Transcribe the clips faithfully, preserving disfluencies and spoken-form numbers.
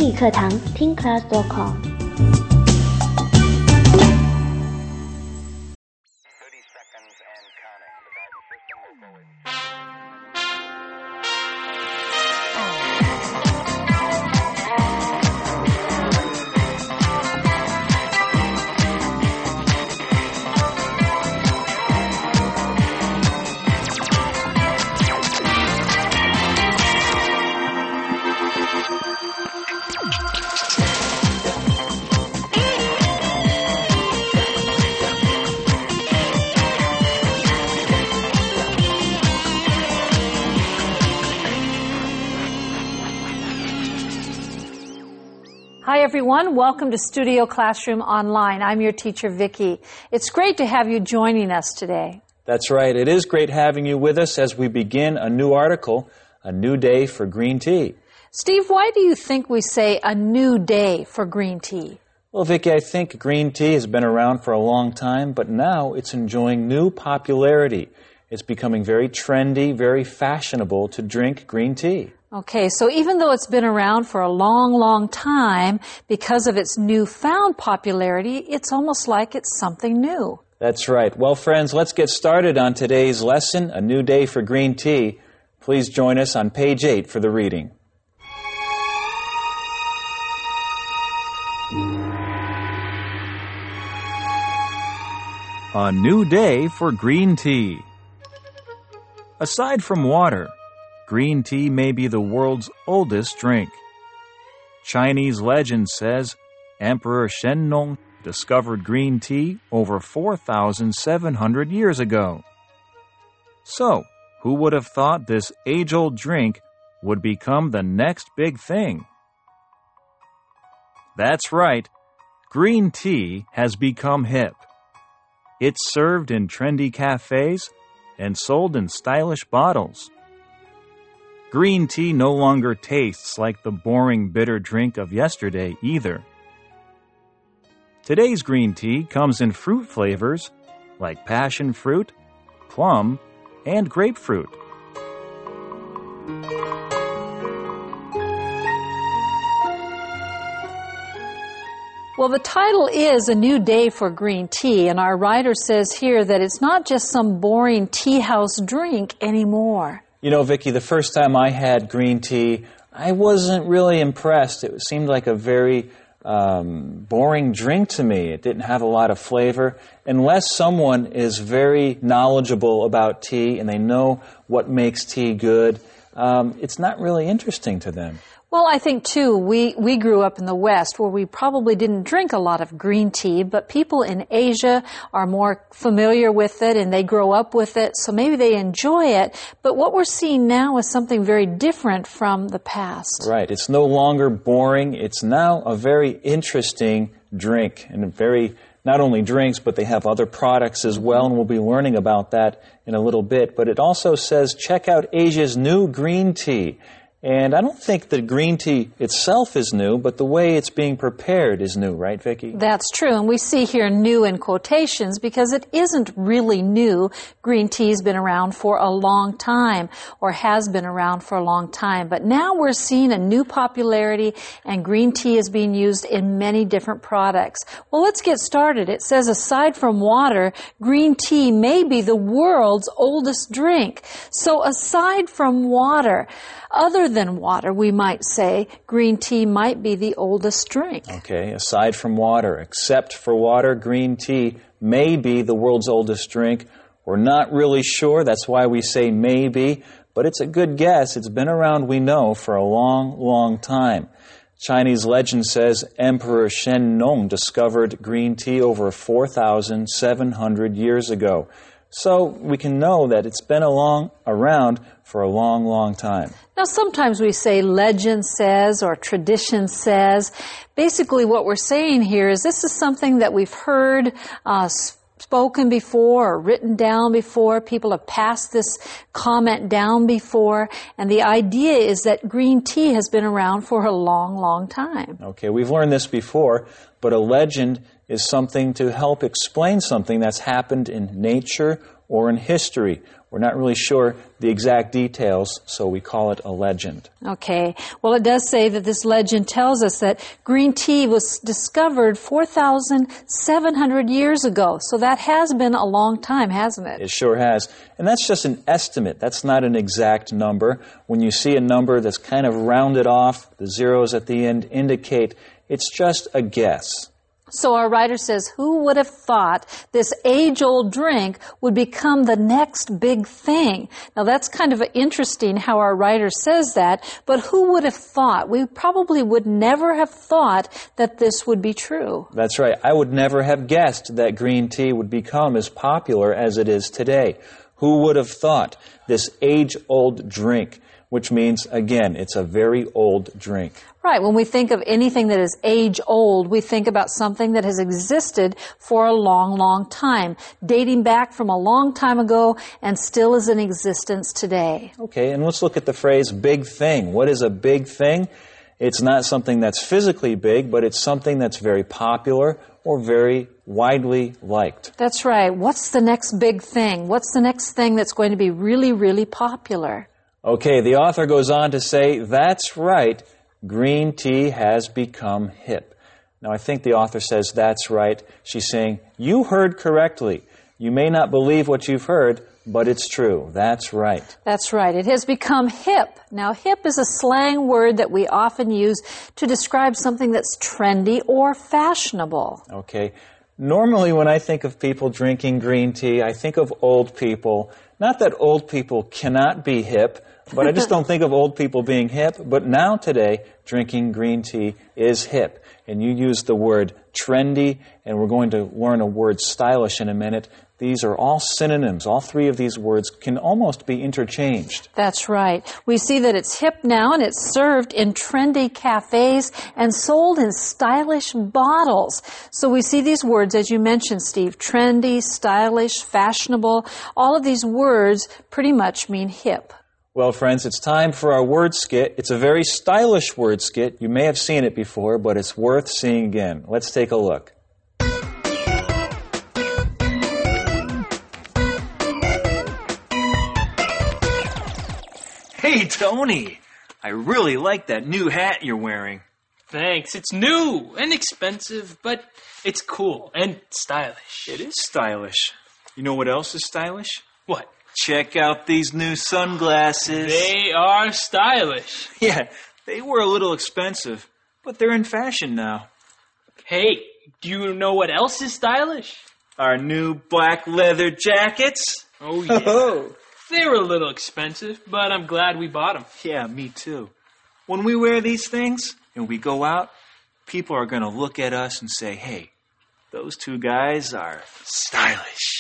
英语课堂听 class dot com。 Hi everyone, welcome to Studio Classroom Online. I'm your teacher Vicki. It's great to have you joining us today. That's right. It is great having you with us as we begin a new article, A New Day for Green Tea. Steve, why do you think we say a new day for green tea? Well, Vicki, I think green tea has been around for a long time, but now it's enjoying new popularity. It's becoming very trendy, very fashionable to drink green tea. Okay, so even though it's been around for a long, long time, because of its newfound popularity, it's almost like it's something new. That's right. Well, friends, let's get started on today's lesson, A New Day for Green Tea. Please join us on page eight for the reading. A new day for green tea. Aside from water, green tea may be the world's oldest drink. Chinese legend says Emperor Shennong discovered green tea over four thousand seven hundred years ago. So, who would have thought this age-old drink would become the next big thing? That's right, green tea has become hip. It's served in trendy cafes and sold in stylish bottles. Green tea no longer tastes like the boring bitter drink of yesterday either. Today's green tea comes in fruit flavors like passion fruit, plum, and grapefruit. Well, the title is A New Day for Green Tea, and our writer says here that it's not just some boring tea house drink anymore. You know, Vicki, the first time I had green tea, I wasn't really impressed. It seemed like a very um, boring drink to me. It didn't have a lot of flavor. Unless someone is very knowledgeable about tea and they know what makes tea good, um, it's not really interesting to them. Well, I think, too, we, we grew up in the West where we probably didn't drink a lot of green tea, but people in Asia are more familiar with it and they grow up with it, so maybe they enjoy it. But what we're seeing now is something very different from the past. Right. It's no longer boring. It's now a very interesting drink, and very not only drinks, but they have other products as well, and we'll be learning about that in a little bit. But it also says, check out Asia's new green tea. And I don't think the green tea itself is new, but the way it's being prepared is new, right, Vicki? That's true, and we see here new in quotations because it isn't really new. Green tea's been around for a long time, or has been around for a long time. But now we're seeing a new popularity, and green tea is being used in many different products. Well, let's get started. It says, aside from water, green tea may be the world's oldest drink. So aside from water, other than water, we might say, green tea might be the oldest drink. Okay, aside from water, except for water, green tea may be the world's oldest drink. We're not really sure, that's why we say maybe, but it's a good guess. It's been around, we know, for a long, long time. Chinese legend says Emperor Shennong discovered green tea over four thousand seven hundred years ago. So we can know that it's been along, around for a long, long time. Now, sometimes we say legend says or tradition says. Basically, what we're saying here is this is something that we've heard uh, spoken before or written down before. People have passed this comment down before. And the idea is that green tea has been around for a long, long time. Okay, we've learned this before, but a legend is something to help explain something that's happened in nature or in history. We're not really sure the exact details, so we call it a legend. Okay. Well, it does say that this legend tells us that green tea was discovered four thousand seven hundred years ago. So that has been a long time, hasn't it? It sure has. And that's just an estimate. That's not an exact number. When you see a number that's kind of rounded off, the zeros at the end indicate it's just a guess. So our writer says, who would have thought this age-old drink would become the next big thing? Now that's kind of interesting how our writer says that, but who would have thought? We probably would never have thought that this would be true. That's right. I would never have guessed that green tea would become as popular as it is today. Who would have thought this age-old drink, which means, again, it's a very old drink. Right. When we think of anything that is age-old, we think about something that has existed for a long, long time, dating back from a long time ago and still is in existence today. Okay, and let's look at the phrase big thing. What is a big thing? It's not something that's physically big, but it's something that's very popular or very widely liked. That's right. What's the next big thing? What's the next thing that's going to be really, really popular? Okay, the author goes on to say, that's right, green tea has become hip. Now, I think the author says that's right. She's saying, you heard correctly. You may not believe what you've heard, but it's true. That's right. That's right. It has become hip. Now, hip is a slang word that we often use to describe something that's trendy or fashionable. Okay. Normally, when I think of people drinking green tea, I think of old people. Not that old people cannot be hip, but I just don't think of old people being hip. But now today, drinking green tea is hip. And you use the word trendy, and we're going to learn a word stylish in a minute. These are all synonyms. All three of these words can almost be interchanged. That's right. We see that it's hip now, and it's served in trendy cafes and sold in stylish bottles. So we see these words, as you mentioned, Steve, trendy, stylish, fashionable. All of these words pretty much mean hip. Well, friends, it's time for our word skit. It's a very stylish word skit. You may have seen it before, but it's worth seeing again. Let's take a look. Hey, Tony! I really like that new hat you're wearing. Thanks. It's new and expensive, but it's cool and stylish. It is stylish. You know what else is stylish? What? Check out these new sunglasses. They are stylish. Yeah, they were a little expensive, but they're in fashion now. Hey, do you know what else is stylish? Our new black leather jackets. Oh, yeah. Oh. They were a little expensive, but I'm glad we bought them. Yeah, me too. When we wear these things and we go out, people are going to look at us and say, hey, those two guys are stylish.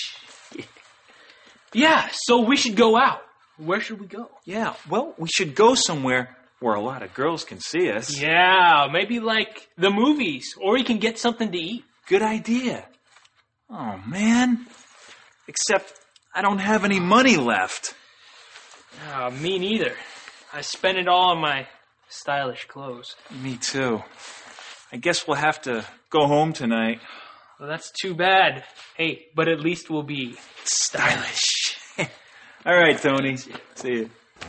Yeah, so we should go out. Where should we go? Yeah, well, we should go somewhere where a lot of girls can see us. Yeah, maybe like the movies, or you can get something to eat. Good idea. Oh, man. Except I don't have any money left. Uh, me neither. I spent it all on my stylish clothes. Me too. I guess we'll have to go home tonight. Well, that's too bad. Hey, but at least we'll be stylish. All right, Tony. See you.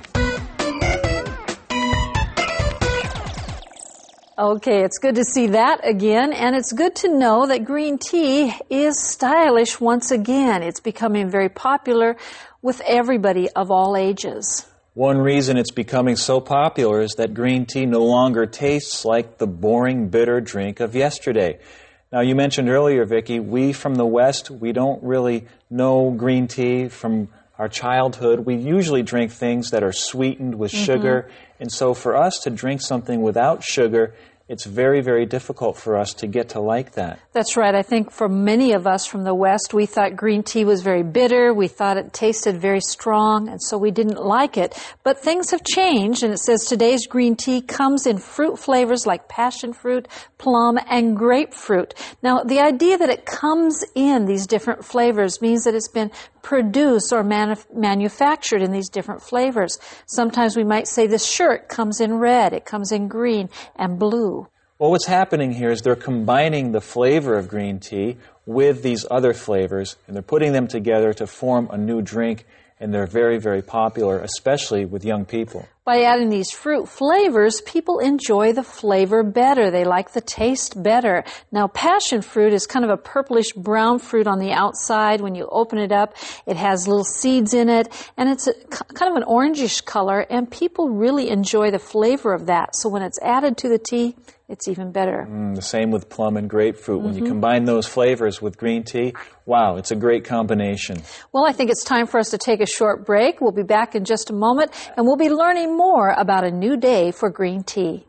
Okay, it's good to see that again, and it's good to know that green tea is stylish once again. It's becoming very popular with everybody of all ages. One reason it's becoming so popular is that green tea no longer tastes like the boring, bitter drink of yesterday. Now, you mentioned earlier, Vicki, we from the West, we don't really know green tea from our childhood. We usually drink things that are sweetened with mm-hmm. sugar. And so for us to drink something without sugar, it's very, very difficult for us to get to like that. That's right. I think for many of us from the West, we thought green tea was very bitter. We thought it tasted very strong, and so we didn't like it. But things have changed, and it says today's green tea comes in fruit flavors like passion fruit, plum, and grapefruit. Now, the idea that it comes in these different flavors means that it's been produced or manuf- manufactured in these different flavors. Sometimes we might say this shirt comes in red, it comes in green and blue. Well, what's happening here is they're combining the flavor of green tea with these other flavors, and they're putting them together to form a new drink, and they're very, very popular, especially with young people. By adding these fruit flavors, people enjoy the flavor better. They like the taste better. Now, passion fruit is kind of a purplish brown fruit on the outside. When you open it up, it has little seeds in it, and it's a, kind of an orangish color, and people really enjoy the flavor of that. So when it's added to the tea, it's even better. Mm, the same with plum and grapefruit. Mm-hmm. When you combine those flavors with green tea, wow, it's a great combination. Well, I think it's time for us to take a short break. We'll be back in just a moment, and we'll be learning more about a new day for green tea.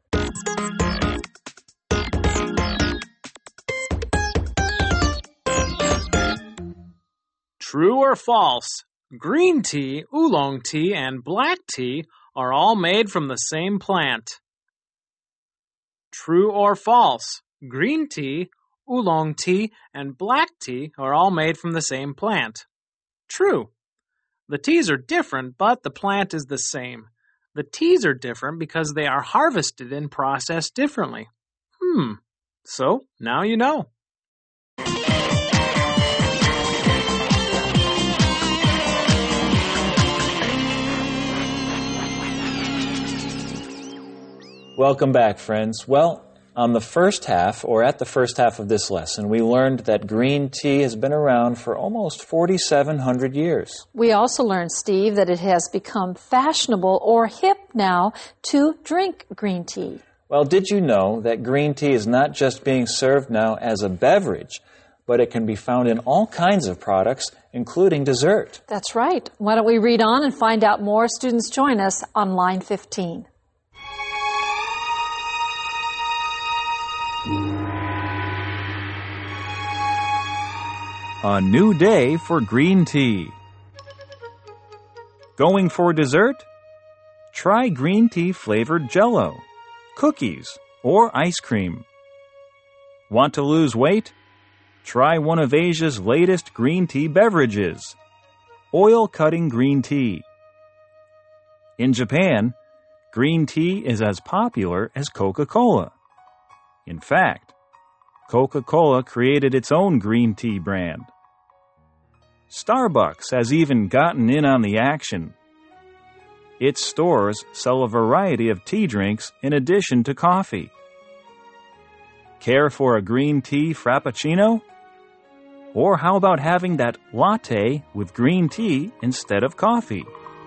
True or false? Green tea, oolong tea, and black tea are all made from the same plant. True or false? Green tea, oolong tea, and black tea are all made from the same plant. True. The teas are different, but the plant is the same. The teas are different because they are harvested and processed differently. Hmm. So, now you know. Welcome back, friends. Well, on the first half, or at the first half of this lesson, we learned that green tea has been around for almost forty-seven hundred years. We also learned, Steve, that it has become fashionable or hip now to drink green tea. Well, did you know that green tea is not just being served now as a beverage, but it can be found in all kinds of products, including dessert? That's right. Why don't we read on and find out more? Students, join us on line fifteen. A new day for green tea. Going for dessert? Try green tea flavored Jell-O, cookies, or ice cream. Want to lose weight? Try one of Asia's latest green tea beverages, oil-cutting green tea. In Japan, green tea is as popular as Coca-Cola. In fact, Coca-Cola created its own green tea brand. Starbucks has even gotten in on the action. Its stores sell a variety of tea drinks in addition to coffee. Care for a green tea frappuccino? Or how about having that latte with green tea instead of coffee?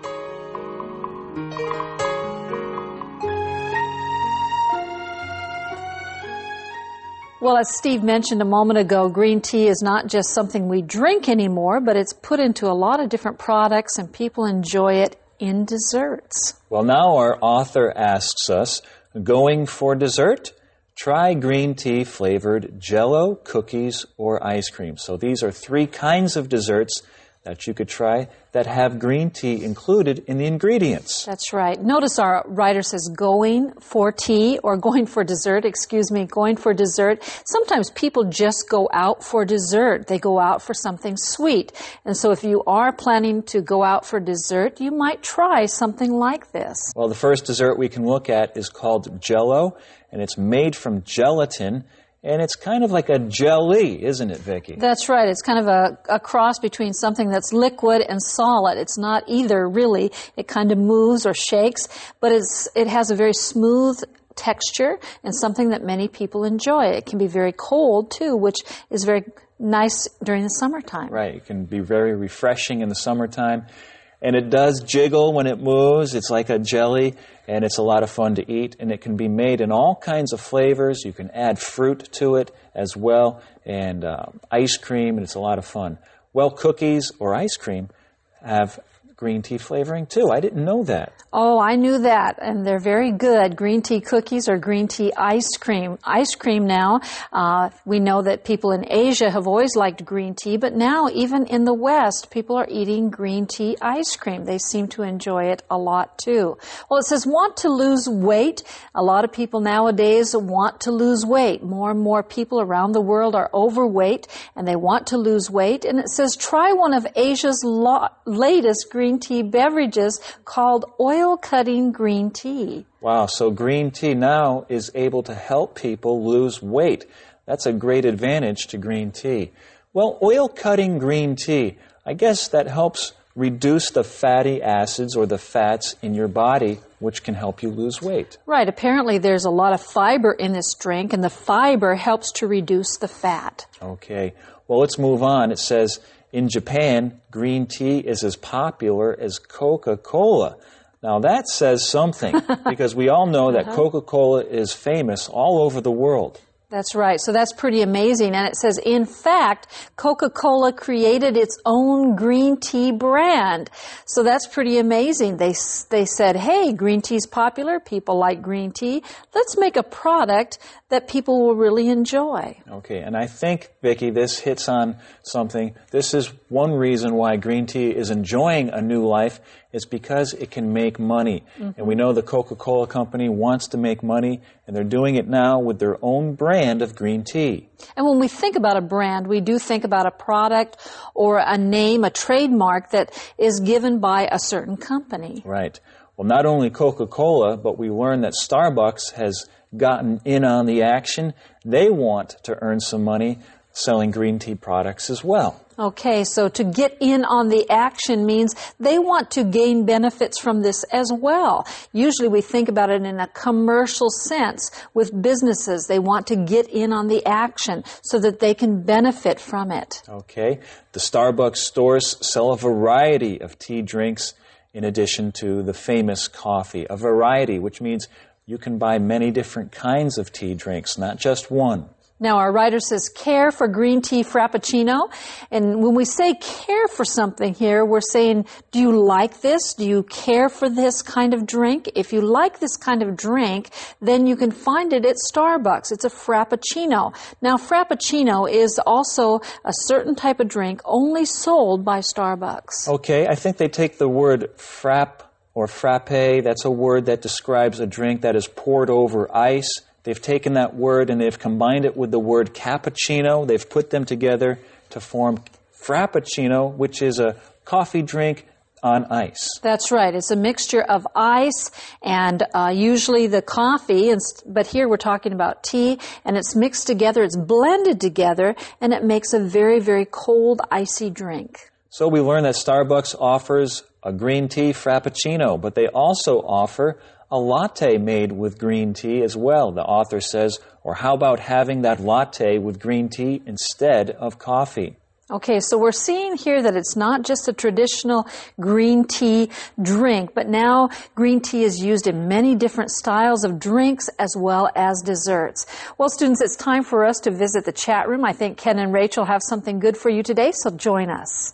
Well, as Steve mentioned a moment ago, green tea is not just something we drink anymore, but it's put into a lot of different products and people enjoy it in desserts. Well, now our author asks us, going for dessert? Try green tea flavored Jell-O, cookies, or ice cream. So these are three kinds of desserts that you could try that have green tea included in the ingredients. That's right. Notice our writer says going for tea or going for dessert, excuse me, going for dessert. Sometimes people just go out for dessert. They go out for something sweet. And so if you are planning to go out for dessert, you might try something like this. Well, the first dessert we can look at is called Jell-O, and it's made from gelatin. And it's kind of like a jelly, isn't it, Vicki? That's right. It's kind of a, a cross between something that's liquid and solid. It's not either, really. It kind of moves or shakes, but it's it has a very smooth texture and something that many people enjoy. It can be very cold, too, which is very nice during the summertime. Right. It can be very refreshing in the summertime. And it does jiggle when it moves. It's like a jelly, and it's a lot of fun to eat. And it can be made in all kinds of flavors. You can add fruit to it as well, and uh, ice cream, and it's a lot of fun. Well, cookies or ice cream have green tea flavoring too. I didn't know that. Oh, I knew that, and they're very good. Green tea cookies or green tea ice cream. Ice cream now, uh, we know that people in Asia have always liked green tea, but now even in the West, people are eating green tea ice cream. They seem to enjoy it a lot too. Well, it says want to lose weight. A lot of people nowadays want to lose weight. More and more people around the world are overweight, and they want to lose weight. And it says try one of Asia's lo- latest green Green tea beverages called oil-cutting green tea. Wow, so green tea now is able to help people lose weight. That's a great advantage to green tea. Well, oil-cutting green tea, I guess that helps reduce the fatty acids or the fats in your body, which can help you lose weight. Right. Apparently there's a lot of fiber in this drink, and the fiber helps to reduce the fat. Okay. Well, let's move on. It says, in Japan, green tea is as popular as Coca-Cola. Now, that says something, because we all know that uh-huh. Coca-Cola is famous all over the world. That's right. So that's pretty amazing. And it says, in fact, Coca-Cola created its own green tea brand. So that's pretty amazing. They they said, hey, green tea's popular. People like green tea. Let's make a product that people will really enjoy. Okay. And I think, Vicki, this hits on something. This is one reason why green tea is enjoying a new life. It's because it can make money. Mm-hmm. And we know the Coca-Cola company wants to make money, and they're doing it now with their own brand of green tea. And when we think about a brand, we do think about a product or a name, a trademark that is given by a certain company. Right. Well, not only Coca-Cola, but we learned that Starbucks has gotten in on the action. They want to earn some money selling green tea products as well. Okay, so to get in on the action means they want to gain benefits from this as well. Usually we think about it in a commercial sense with businesses. They want to get in on the action so that they can benefit from it. Okay, the Starbucks stores sell a variety of tea drinks in addition to the famous coffee. A variety, which means you can buy many different kinds of tea drinks, not just one. Now, our writer says, care for green tea frappuccino. And when we say care for something here, we're saying, do you like this? Do you care for this kind of drink? If you like this kind of drink, then you can find it at Starbucks. It's a frappuccino. Now, frappuccino is also a certain type of drink only sold by Starbucks. Okay, I think they take the word frap or frappe. That's a word that describes a drink that is poured over ice. They've taken that word and they've combined it with the word cappuccino. They've put them together to form frappuccino, which is a coffee drink on ice. That's right. It's a mixture of ice and uh, usually the coffee, and, but here we're talking about tea, and it's mixed together, it's blended together, and it makes a very, very cold, icy drink. So we learned that Starbucks offers a green tea frappuccino, but they also offer a latte made with green tea as well, the author says, or how about having that latte with green tea instead of coffee? Okay, so we're seeing here that it's not just a traditional green tea drink, but now green tea is used in many different styles of drinks as well as desserts. Well, students, it's time for us to visit the chat room. I think Ken and Rachel have something good for you today, so join us.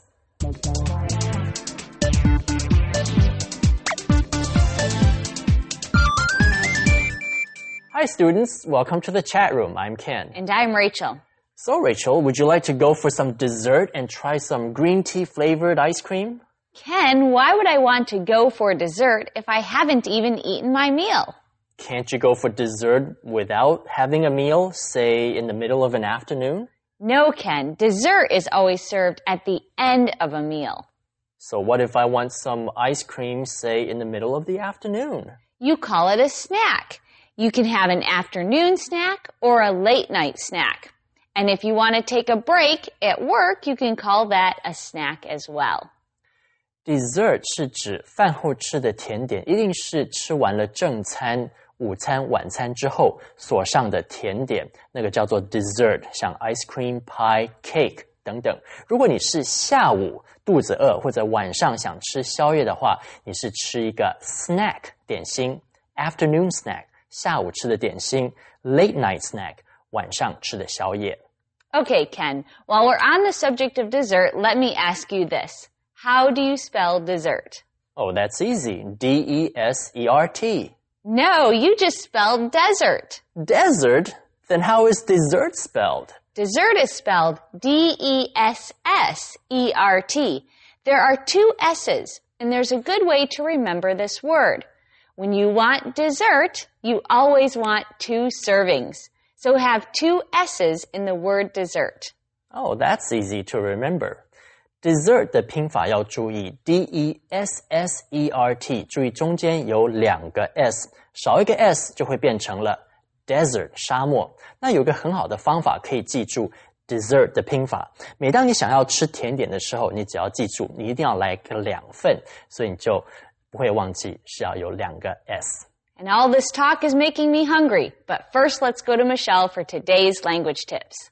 Hi students, welcome to the chat room. I'm Ken. And I'm Rachel. So Rachel, would you like to go for some dessert and try some green tea flavored ice cream? Ken, why would I want to go for dessert if I haven't even eaten my meal? Can't you go for dessert without having a meal, say in the middle of an afternoon? No, Ken. Dessert is always served at the end of a meal. So what if I want some ice cream, say in the middle of the afternoon? You call it a snack. You can have an afternoon snack or a late night snack. And if you want to take a break at work, you can call that a snack as well. Dessert 是指饭后吃的甜点，一定是吃完了正餐、午餐、晚餐之后所上的甜点，那个叫做 dessert， 像 ice cream, pie, cake 等等。如果你是下午肚子饿或者晚上想吃宵夜的话，你是吃一个 snack 点心 afternoon snack。下午吃的点心 late night snack 晚上吃的宵夜 Okay, Ken, while we're on the subject of dessert, let me ask you this. How do you spell dessert? Oh, that's easy. D E S E R T. No, you just spelled desert. Desert? Then how is dessert spelled? Dessert is spelled D E S S E R T. There are two S's, and there's a good way to remember this word. When you want dessert, you always want two servings. So have two S's in the word dessert. Oh, that's easy to remember. Dessert 的拼法要注意 D E S S E R T， 注意中间有两个 S， 少一个 S 就会变成了 desert 沙漠。那有个很好的方法可以记住 dessert 的拼法。每当你想要吃甜点的时候，你只要记住，你一定要来个两份，所以你就不会忘记是要有两个 S。 And all this talk is making me hungry. But first, let's go to Michelle for today's language tips.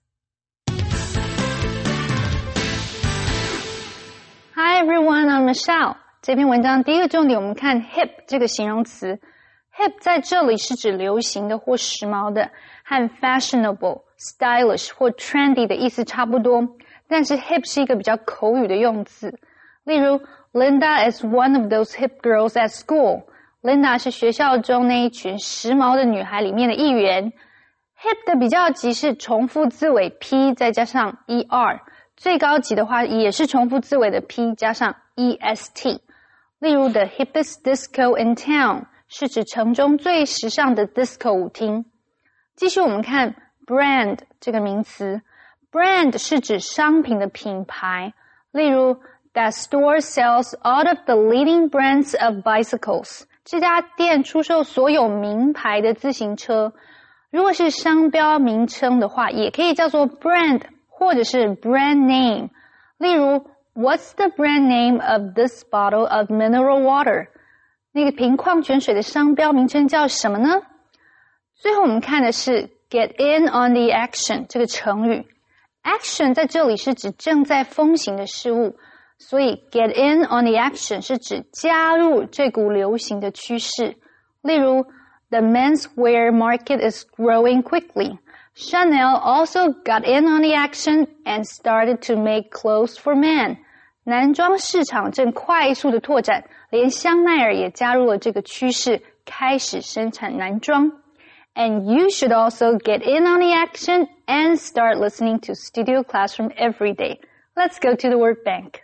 Hi everyone, I'm Michelle. 这篇文章第一个重点，我们看 hip 这个形容词。hip 在这里是指流行的或时髦的，和 fashionable、stylish 或 trendy 的意思差不多。但是 hip 是一个比较口语的用字。例如 Linda is one of those hip girls at school.Linda 是学校中那一群时髦的女孩里面的一员。hip 的比较级是重复字尾 p 再加上 er， 最高级的话也是重复字尾的 p 加上 est。例如 The hippest disco in town 是指城中最时尚的 disco 舞厅。继续我们看 brand 这个名词， brand 是指商品的品牌。例如 That store sells all of the leading brands of bicycles。这家店出售所有名牌的自行车。如果是商标名称的话，也可以叫做 brand 或者是 brand name。例如 What's the brand name of this bottle of mineral water？ 那个瓶矿泉水的商标名称叫什么呢？最后我们看的是 get in on the action 这个成语。 action 在这里是指正在风行的事物，所以 get in on the action 是指加入这股流行的趋势。例如 The menswear market is growing quickly. Chanel also got in on the action and started to make clothes for men. 男装市场正快速的拓展，连香奈儿也加入了这个趋势，开始生产男装。And you should also get in on the action and start listening to Studio Classroom every day. Let's go to the word bank.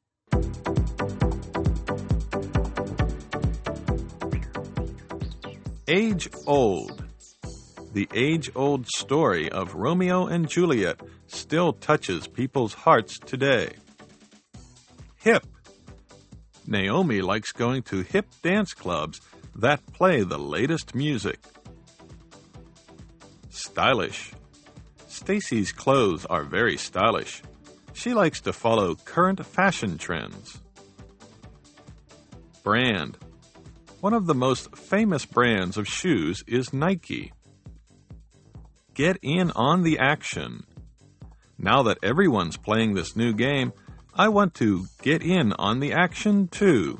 Age-old. The age-old story of Romeo and Juliet still touches people's hearts today. Hip. Naomi likes going to hip dance clubs that play the latest music. Stylish. Stacy's clothes are very stylish. She likes to follow current fashion trends. Brand. One of the most famous brands of shoes is Nike. Get in on the action. Now that everyone's playing this new game, I want to get in on the action too.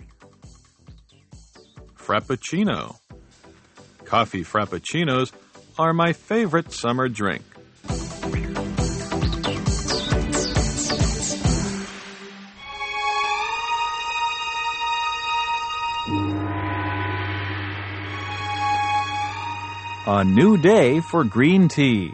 Frappuccino. Coffee frappuccinos are my favorite summer drink. A new day for green tea.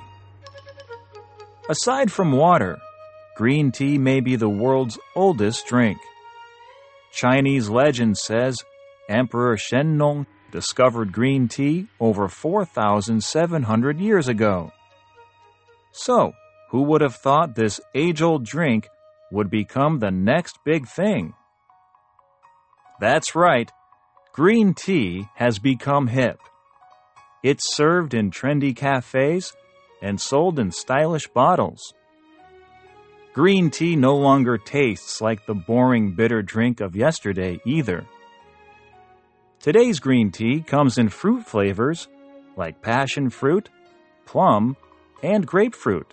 Aside from water, green tea may be the world's oldest drink. Chinese legend says Emperor Shennong discovered green tea over four thousand seven hundred years ago. So, who would have thought this age-old drink would become the next big thing? That's right, green tea has become hip. It's served in trendy cafes and sold in stylish bottles. Green tea no longer tastes like the boring bitter drink of yesterday either. Today's green tea comes in fruit flavors like passion fruit, plum, and grapefruit.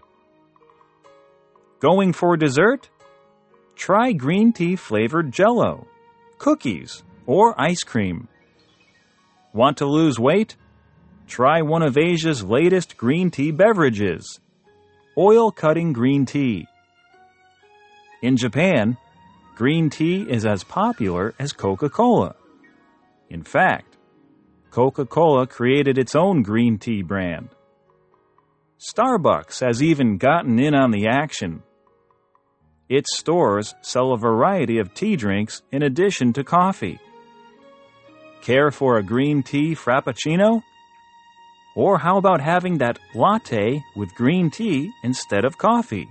Going for dessert? Try green tea flavored Jell-O, cookies, or ice cream. Want to lose weight? Try one of Asia's latest green tea beverages, oil-cutting green tea. In Japan, green tea is as popular as Coca-Cola. In fact, Coca-Cola created its own green tea brand. Starbucks has even gotten in on the action. Its stores sell a variety of tea drinks in addition to coffee. Care for a green tea frappuccino? Or how about having that latte with green tea instead of coffee?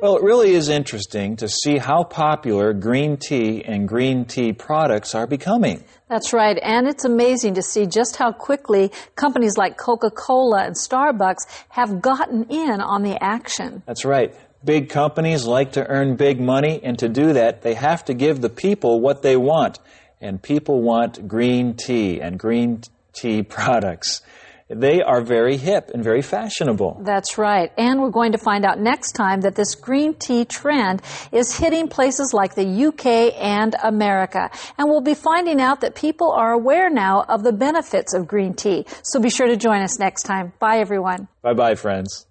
Well, it really is interesting to see how popular green tea and green tea products are becoming. That's right, and it's amazing to see just how quickly companies like Coca-Cola and Starbucks have gotten in on the action. That's right. Big companies like to earn big money, and to do that, they have to give the people what they want. And people want green tea and green tea products. They are very hip and very fashionable. That's right. And we're going to find out next time that this green tea trend is hitting places like the U K and America. And we'll be finding out that people are aware now of the benefits of green tea. So be sure to join us next time. Bye, everyone. Bye-bye, friends.